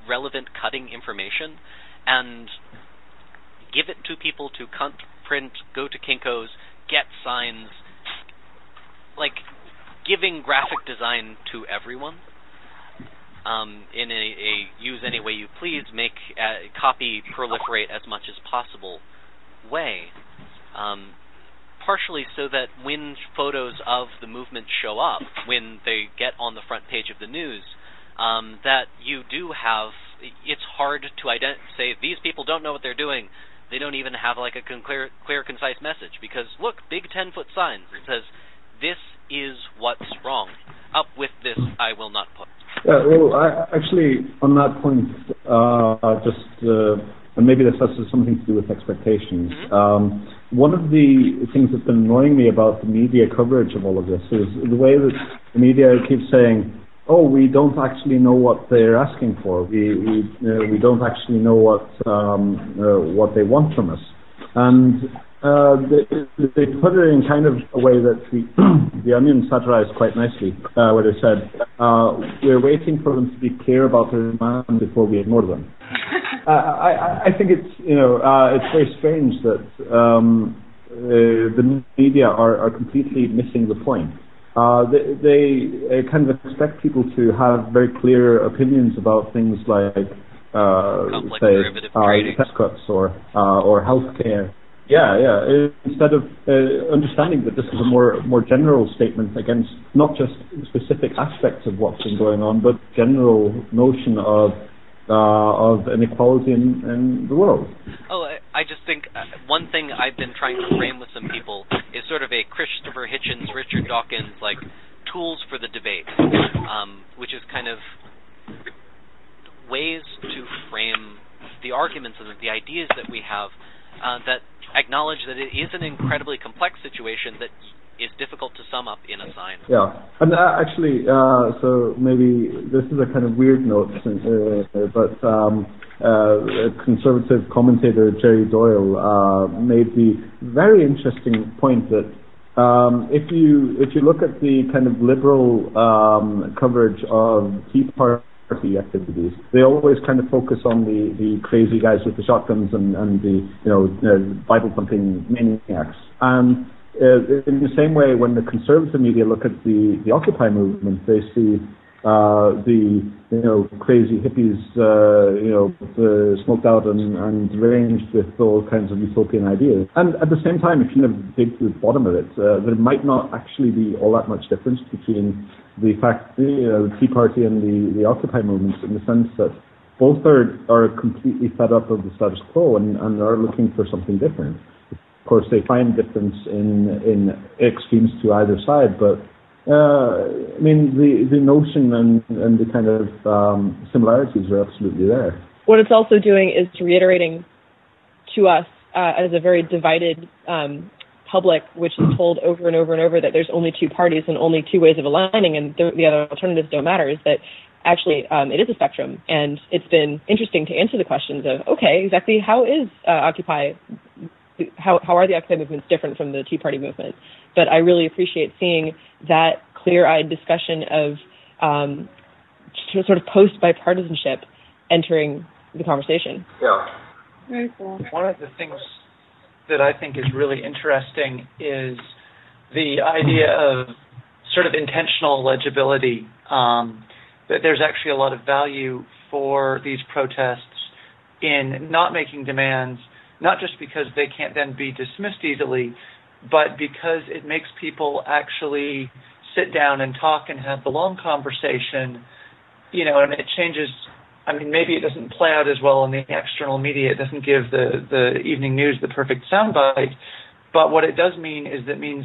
relevant, cutting information and give it to people to cut, print, go to Kinko's, get signs, like giving graphic design to everyone um, in a, a use any way you please, make uh, copy proliferate as much as possible way. Um, partially so that when photos of the movement show up, when they get on the front page of the news, um, that you do have, it's hard to ident- say, these people don't know what they're doing. They don't even have like a con- clear, clear, concise message, because look, big ten-foot signs. It says, this is what's wrong. Up with this, I will not put. Yeah, well, I, actually, on that point, uh, just, uh, and maybe this has something to do with expectations, mm-hmm. um, one of the things that's been annoying me about the media coverage of all of this is the way that the media keeps saying, oh, we don't actually know what they're asking for. We we, uh, we don't actually know what um, uh, what they want from us. And uh, they, they put it in kind of a way that the, the Onion satirized quite nicely, uh, where they said, uh, we're waiting for them to be clear about their demand before we ignore them. uh, I, I think it's, you know, uh, it's very strange that um, uh, the media are, are completely missing the point. Uh, they, they uh, kind of expect people to have very clear opinions about things like, uh, say, uh, tax cuts or uh, or healthcare. Yeah, yeah. Instead of uh, understanding that this is a more more general statement against not just specific aspects of what's been going on, but general notion of uh, of inequality in, in the world. Oh, I just think uh, one thing I've been trying to frame with some people is sort of a Christopher Hitchens, Richard Dawkins, like, tools for the debate, um, which is kind of ways to frame the arguments and the ideas that we have uh, that acknowledge that it is an incredibly complex situation that is difficult to sum up in a sign. Yeah, and uh, actually, uh, so maybe this is a kind of weird note, uh, but um, uh, a conservative commentator, Jerry Doyle, uh, made the very interesting point that um, if you if you look at the kind of liberal um, coverage of Tea Party activities, they always kind of focus on the, the crazy guys with the shotguns and, and the you know uh, Bible thumping maniacs. And uh, in the same way, when the conservative media look at the, the Occupy movement, they see uh, the you know crazy hippies uh, you know uh, smoked out and, and deranged with all kinds of utopian ideas. And at the same time, if you kind of dig to the bottom of it, uh, there might not actually be all that much difference between the fact, you know, the Tea Party and the, the Occupy movements, in the sense that both are, are completely fed up of the status quo and, and are looking for something different. Of course, they find difference in in extremes to either side, but uh, I mean, the, the notion and, and the kind of um, similarities are absolutely there. What it's also doing is reiterating to us uh, as a very divided um, public, which is told over and over and over that there's only two parties and only two ways of aligning, and the, the other alternatives don't matter, is that actually um, it is a spectrum. And it's been interesting to answer the questions of, okay, exactly how is uh, Occupy, how how are the Occupy movements different from the Tea Party movement? But I really appreciate seeing that clear-eyed discussion of um, sort of post-bipartisanship entering the conversation. Yeah. Very cool. One of the things that I think is really interesting is the idea of sort of intentional legibility, um, that there's actually a lot of value for these protests in not making demands, not just because they can't then be dismissed easily, but because it makes people actually sit down and talk and have the long conversation, you know, and it changes. I mean, maybe it doesn't play out as well in the external media. It doesn't give the, the evening news the perfect soundbite. But what it does mean is that it means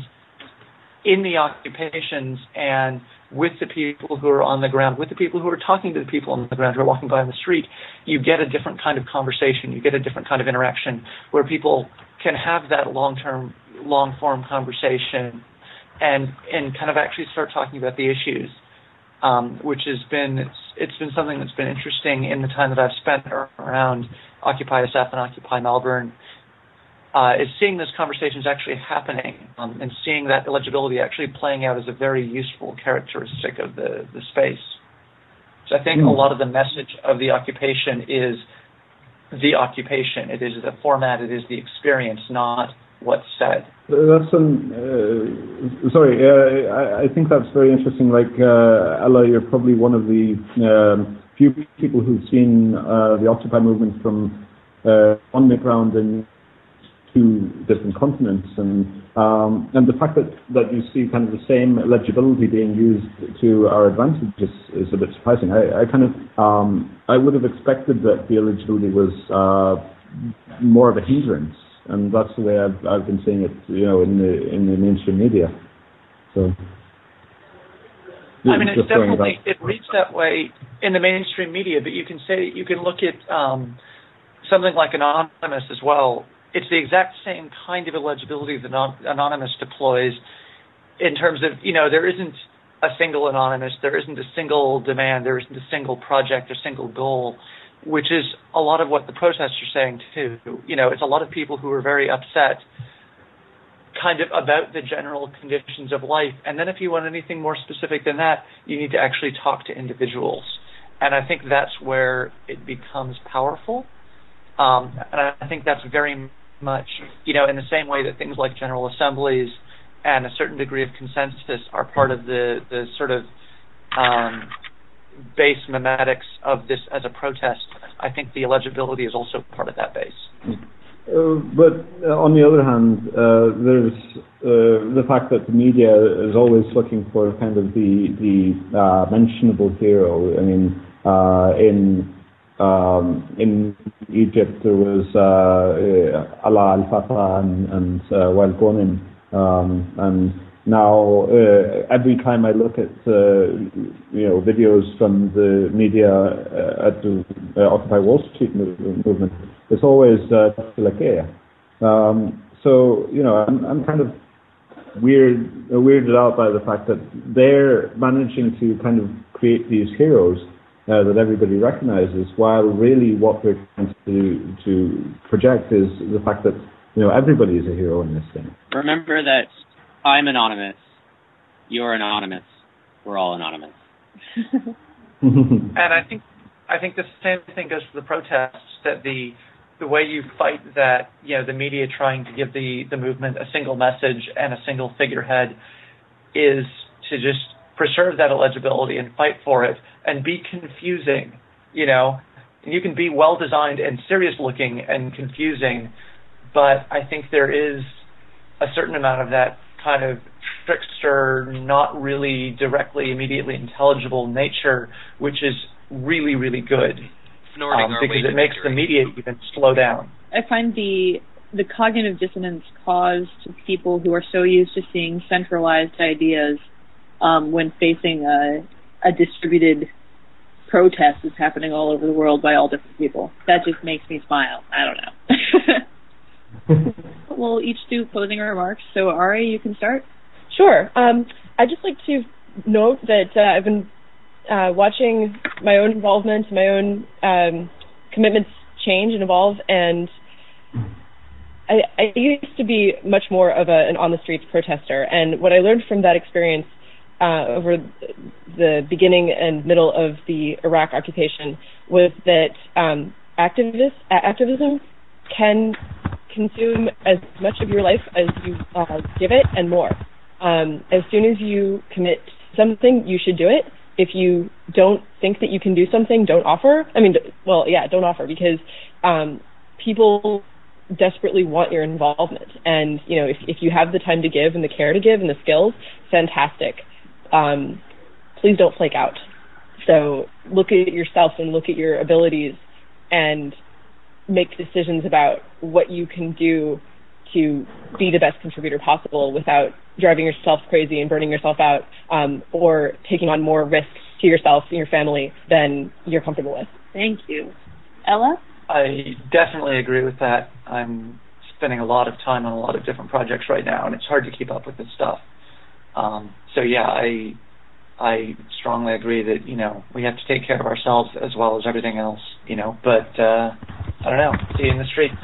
in the occupations and with the people who are on the ground, with the people who are talking to the people on the ground who are walking by on the street, you get a different kind of conversation. You get a different kind of interaction where people can have that long-term, long-form conversation and and kind of actually start talking about the issues. Um, which has been, it's, it's been something that's been interesting in the time that I've spent around Occupy S F and Occupy Melbourne, uh, is seeing those conversations actually happening um, and seeing that illegibility actually playing out as a very useful characteristic of the, the space. So I think mm. a lot of the message of the occupation is the occupation. It is the format. It is the experience, not what's said. That's an, uh, sorry, uh, I, I think that's very interesting. Like, uh, Ella, you're probably one of the um, few people who've seen uh, the Occupy movement from uh, on the ground in two different continents, and um, and the fact that, that you see kind of the same legibility being used to our advantage is, is a bit surprising. I, I kind of um, I would have expected that the illegibility was uh, more of a hindrance, and that's the way I've I've been seeing it, you know, in the in the mainstream media. So. I mean, it's definitely, it reads that way in the mainstream media, but you can say, you can look at um, something like Anonymous as well. It's the exact same kind of illegibility that Anonymous deploys in terms of, you know, there isn't a single Anonymous, there isn't a single demand, there isn't a single project or single goal, which is a lot of what the protests are saying too. You know, it's a lot of people who are very upset kind of about the general conditions of life. And then if you want anything more specific than that, you need to actually talk to individuals. And I think that's where it becomes powerful. Um, and I think that's very much, you know, in the same way that things like general assemblies and a certain degree of consensus are part of the, the sort of um, base memetics of this as a protest, I think the illegibility is also part of that base. Uh, but uh, on the other hand, uh, there's uh, the fact that the media is always looking for kind of the the uh, mentionable hero. I mean, uh, in um, in Egypt there was uh, uh, Alaa al-Fatah and, and uh, Wael Ghonim, um, and now uh, every time I look at uh, you know videos from the media uh, at the uh, Occupy Wall Street movement, it's always uh, Tulakea. Um, so, you know, I'm, I'm kind of weird, uh, weirded out by the fact that they're managing to kind of create these heroes uh, that everybody recognizes, while really what they're trying to, to project is the fact that, you know, everybody is a hero in this thing. Remember that I'm anonymous, you're anonymous, we're all anonymous. And I think I think the same thing goes for the protests, that the the way you fight that, you know, the media trying to give the, the movement a single message and a single figurehead is to just preserve that illegibility and fight for it and be confusing, you know. And you can be well-designed and serious-looking and confusing, but I think there is a certain amount of that kind of trickster, not really directly, immediately intelligible nature, which is really, really good. Um, because it makes the media even slow down. I find the the cognitive dissonance caused to people who are so used to seeing centralized ideas um, when facing a, a distributed protest that's happening all over the world by all different people. That just makes me smile. I don't know. We'll each do closing remarks. So, Ari, you can start. Sure. Um, I'd just like to note that uh, I've been Uh, watching my own involvement, my own um, commitments change and evolve, and I, I used to be much more of a, an on-the-streets protester, and what I learned from that experience uh, over the beginning and middle of the Iraq occupation was that um, activist, activism can consume as much of your life as you uh, give it and more. Um, as soon as you commit something, you should do it. If you don't think that you can do something, don't offer. I mean, well, yeah, don't offer, because um, people desperately want your involvement. And, you know, if, if you have the time to give and the care to give and the skills, fantastic. Um, please don't flake out. So look at yourself and look at your abilities and make decisions about what you can do to be the best contributor possible without driving yourself crazy and burning yourself out, um, or taking on more risks to yourself and your family than you're comfortable with. Thank you. Ella? I definitely agree with that. I'm spending a lot of time on a lot of different projects right now, and it's hard to keep up with this stuff. Um, so, yeah, I I strongly agree that, you know, we have to take care of ourselves as well as everything else, you know. But, uh, I don't know, see you in the streets.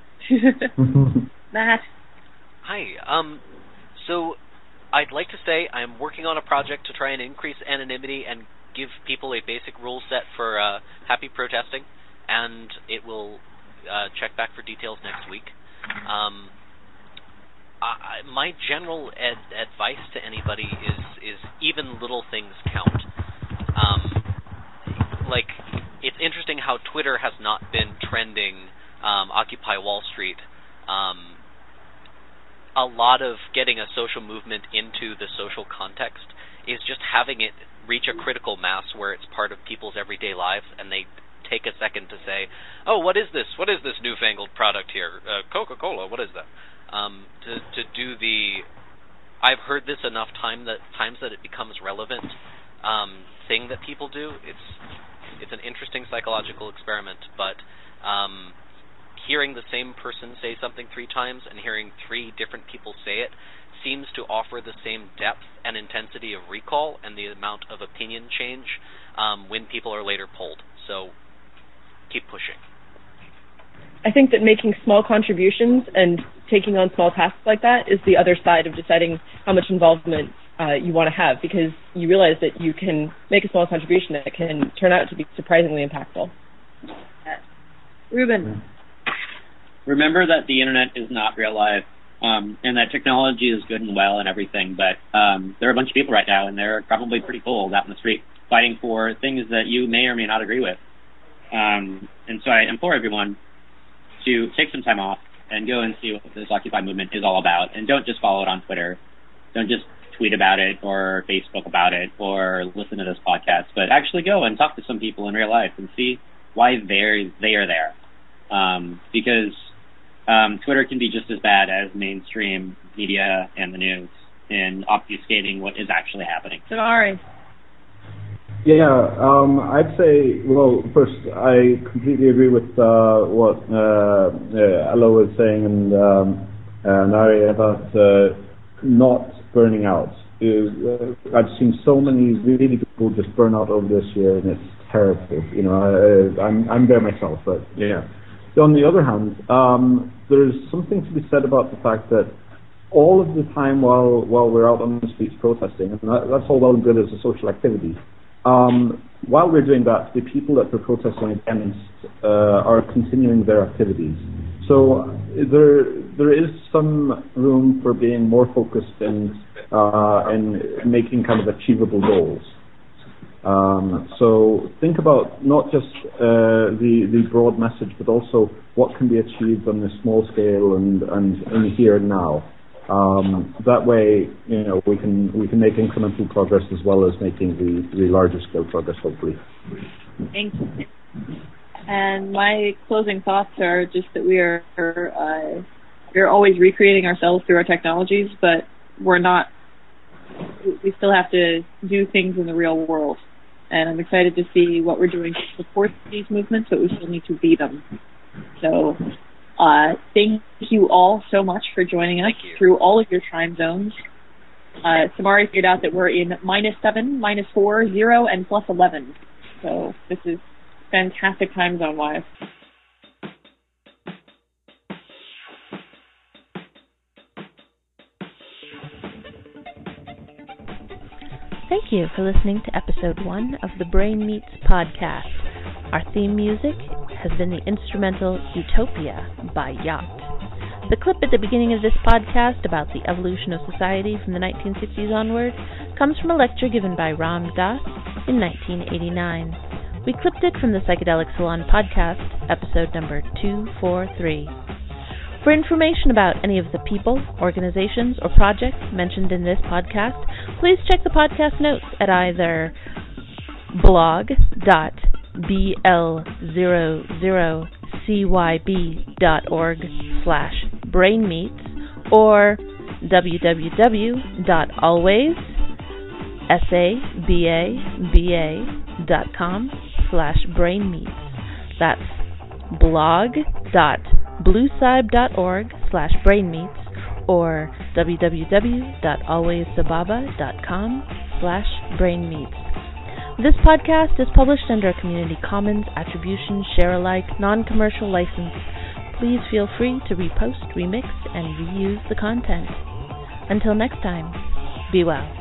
Matt? Hi. Um, so I'd like to say I'm working on a project to try and increase anonymity and give people a basic rule set for uh, happy protesting, and it will uh, check back for details next week. Um, I, my general ed- advice to anybody is is even little things count. Um, like, it's interesting how Twitter has not been trending um, Occupy Wall Street. Um, a lot of getting a social movement into the social context is just having it reach a critical mass where it's part of people's everyday lives, and they take a second to say, oh, what is this? What is this newfangled product here? Uh, Coca-Cola, what is that? Um, to to do the, I've heard this enough time that times that it becomes relevant um, thing that people do. It's it's an interesting psychological experiment, but um, hearing the same person say something three times and hearing three different people say it seems to offer the same depth and intensity of recall and the amount of opinion change um, when people are later polled. So keep pushing. I think that making small contributions and taking on small tasks like that is the other side of deciding how much involvement uh, you want to have, because you realize that you can make a small contribution that can turn out to be surprisingly impactful. Ruben. Remember that the internet is not real life, um, and that technology is good and well and everything, but um, there are a bunch of people right now, and they're probably pretty cold out in the street fighting for things that you may or may not agree with. Um, and so I implore everyone to take some time off and go and see what this Occupy movement is all about. And don't just follow it on Twitter. Don't just tweet about it or Facebook about it or listen to this podcast, but actually go and talk to some people in real life and see why they're, they are there. Um, because um, Twitter can be just as bad as mainstream media and the news in obfuscating what is actually happening. So, Ari. Yeah, um, I'd say, well, first, I completely agree with uh, what uh, uh, Ella was saying and um, uh, Nari about uh, not burning out. Uh, I've seen so many really people just burn out over this year, and it's terrible. You know, I, I'm, I'm there myself, but yeah. On the other hand, um, there's something to be said about the fact that all of the time while while we're out on the streets protesting, and that, that's all well and good as a social activity, Um, while we're doing that, the people that we're protesting against uh, are continuing their activities. So there there is some room for being more focused and uh, and making kind of achievable goals. Um, so think about not just uh, the the broad message, but also what can be achieved on the small scale and and in here and now. Um, that way, you know, we can we can make incremental progress as well as making the, the larger scale progress, hopefully. Thank you. And my closing thoughts are just that we are uh, we're always recreating ourselves through our technologies, but we're not. We still have to do things in the real world, and I'm excited to see what we're doing to support these movements, but we still need to be them. So. Uh, thank you all so much for joining us through all of your time zones. Uh, Samari figured out that we're in minus seven, minus four, zero, and plus eleven. So this is fantastic time zone wise. Thank you for listening to episode one of the Brain Meets podcast. Our theme music has been the instrumental Utopia by Yacht. The clip at the beginning of this podcast about the evolution of society from the nineteen sixties onward comes from a lecture given by Ram Dass in nineteen eighty-nine. We clipped it from the Psychedelic Salon podcast, episode number two forty-three. For information about any of the people, organizations, or projects mentioned in this podcast, please check the podcast notes at either blog dot b l zero zero c y b dot org slash brainmeets or w w w dot always dot com slash brainmeets. That's blog dot blueside dot org slash brainmeets or w w w dot always sababa dot com slash brainmeets. This podcast is published under a Community Commons Attribution Share-alike non-commercial license. Please feel free to repost, remix, and reuse the content. Until next time, be well.